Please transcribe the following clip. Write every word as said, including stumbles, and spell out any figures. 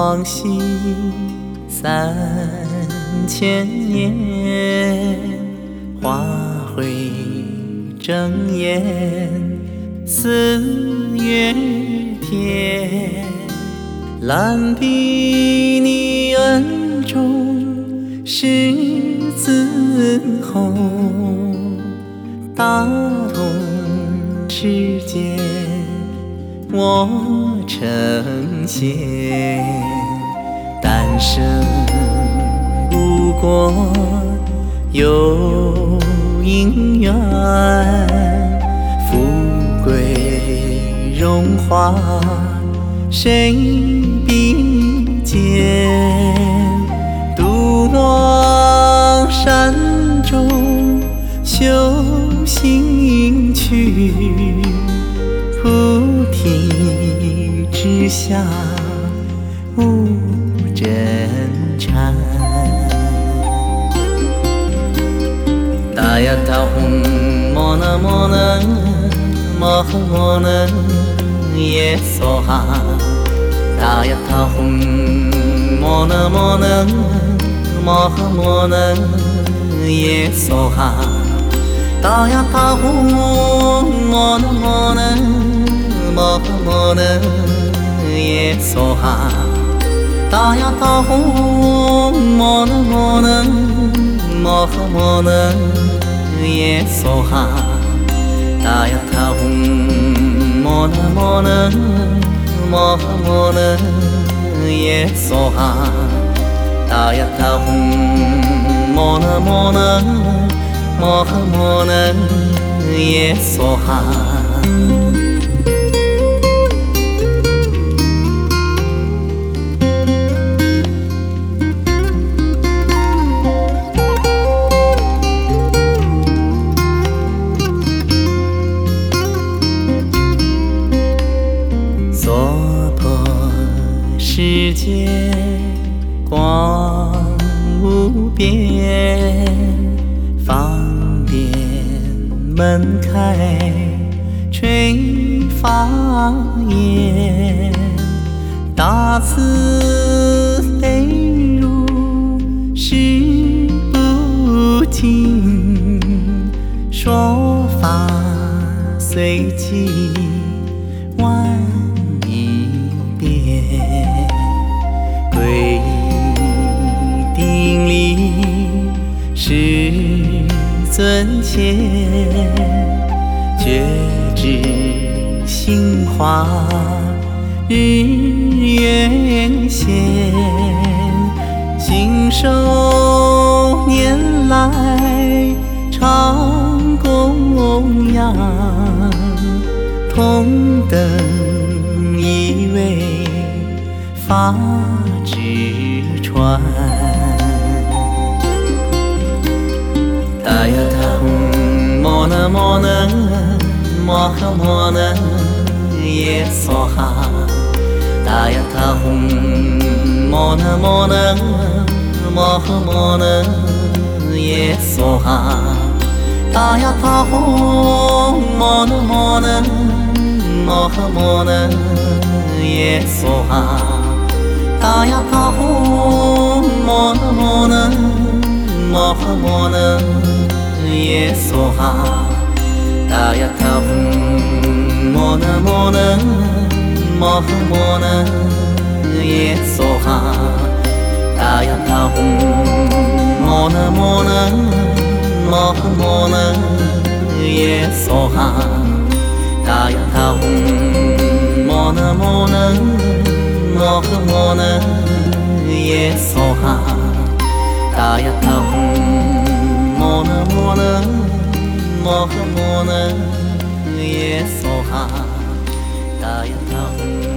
往昔三千年，花会正艳四月天。蓝比你恩重十字红，大同世间我呈现。单生无果有因缘，富贵荣华谁比肩？独落山中修行去，菩提之下无真禅。大呀大吽摩那摩那摩诃摩那耶娑哈。大呀大吽摩那摩那摩诃摩那耶娑哈。大呀大吽摩那摩那摩诃摩那耶娑哈。大呀大吽摩那摩那摩诃摩那耶娑哈。大呀大吽摩那摩那摩诃摩那耶娑哈。大呀大吽摩那摩那摩诃摩那耶娑哈。娑婆世界光无边，方便门开垂法眼。大慈悲如是不尽，说法随机万一遍。皈依顶礼世尊前，觉知心华日月现。信手拈来常供养，同等一位法之传。大呀大吽摩那摩那摩诃摩那耶娑哈。大呀大吽摩那摩那摩诃摩那耶娑哈。大呀大吽摩那摩那摩诃摩那耶娑哈。大呀大吽摩那摩那摩诃摩那耶娑哈。大呀大吽摩那摩那摩诃摩那耶娑哈。大呀大吽摩那摩那摩诃摩那耶娑哈。大呀大吽摩那摩那摩诃摩那耶娑哈。大呀大吽摩那摩那摩诃摩那耶娑哈。大呀大吽